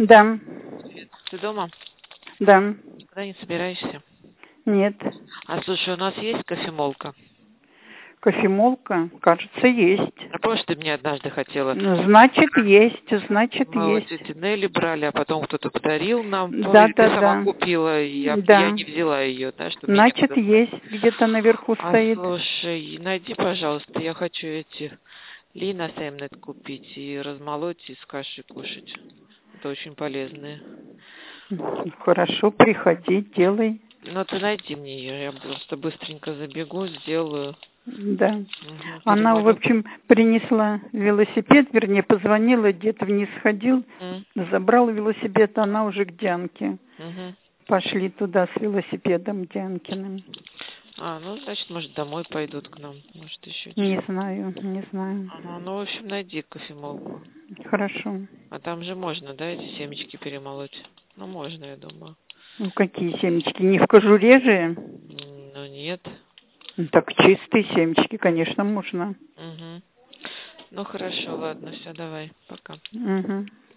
Да, Привет. Ты дома? да, Никуда не собираешься? нет. Слушай, у нас есть кофемолка? Кофемолка, кажется, есть. А помнишь, ты мне однажды хотела? Значит, есть, значит, Мы у есть. тети Нелли брали, а потом кто-то подарил нам. Ну, Да, или ты да, сама да. купила, и я Да. не взяла ее, да, что мне Значит, некуда ставить. есть. Где-то наверху стоит. Слушай, найди, пожалуйста, я хочу эти Лина Сэмнет купить и размолоть и с кашей кушать. Это очень полезные. Хорошо, приходи, делай. Ну, ты найди мне ее, я просто быстренько забегу, сделаю. Да. Она, в Перемолю. общем, принесла велосипед, вернее, позвонила, дед вниз ходил, забрал велосипед, она уже к Дианке. Мгм. Пошли туда с велосипедом Дианкиным. Ну, значит, может, домой пойдут к нам, может, еще Не что. знаю, не знаю. Ага, ну, в общем, найди кофемолку. Хорошо. А там же можно, да, эти семечки перемолоть? Ну, можно, я думаю. Ну, какие семечки? Не в кожуре же? Ну, нет. Ну, так чистые семечки, конечно, можно. Угу. Ну, хорошо, ладно, все, давай, пока. Угу.